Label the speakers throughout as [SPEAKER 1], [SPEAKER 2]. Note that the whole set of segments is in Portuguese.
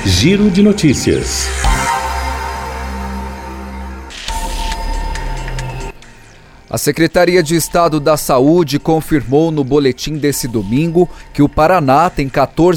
[SPEAKER 1] Giro de Notícias.
[SPEAKER 2] A Secretaria de Estado da Saúde confirmou no boletim desse domingo que o Paraná tem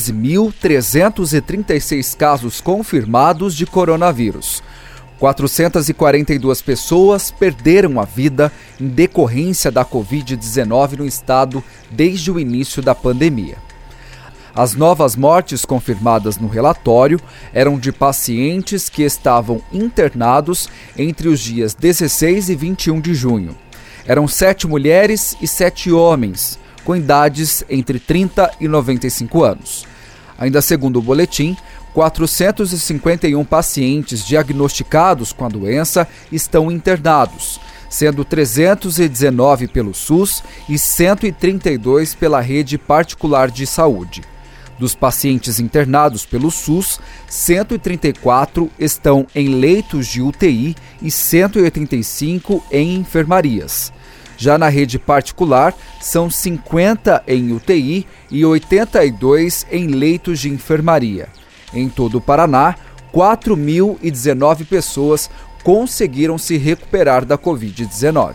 [SPEAKER 2] 14.336 casos confirmados de coronavírus. 442 pessoas perderam a vida em decorrência da Covid-19 no estado desde o início da pandemia. As novas mortes confirmadas no relatório eram de pacientes que estavam internados entre os dias 16 e 21 de junho. Eram 7 mulheres e 7 homens, com idades entre 30 e 95 anos. Ainda segundo o boletim, 451 pacientes diagnosticados com a doença estão internados, sendo 319 pelo SUS e 132 pela rede particular de saúde. Dos pacientes internados pelo SUS, 134 estão em leitos de UTI e 185 em enfermarias. Já na rede particular, são 50 em UTI e 82 em leitos de enfermaria. Em todo o Paraná, 4.019 pessoas conseguiram se recuperar da Covid-19.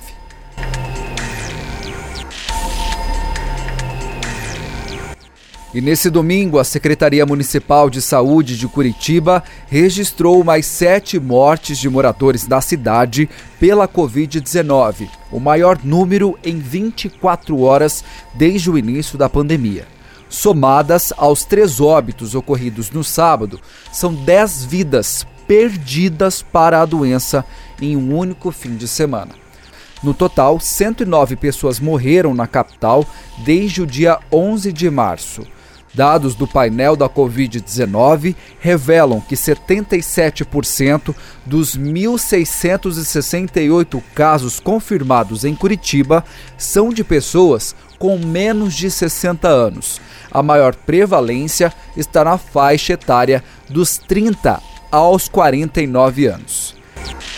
[SPEAKER 2] E nesse domingo, a Secretaria Municipal de Saúde de Curitiba registrou mais 7 mortes de moradores da cidade pela Covid-19, o maior número em 24 horas desde o início da pandemia. Somadas aos 3 óbitos ocorridos no sábado, são 10 vidas perdidas para a doença em um único fim de semana. No total, 109 pessoas morreram na capital desde o dia 11 de março. Dados do painel da Covid-19 revelam que 77% dos 1.668 casos confirmados em Curitiba são de pessoas com menos de 60 anos. A maior prevalência está na faixa etária dos 30 aos 49 anos.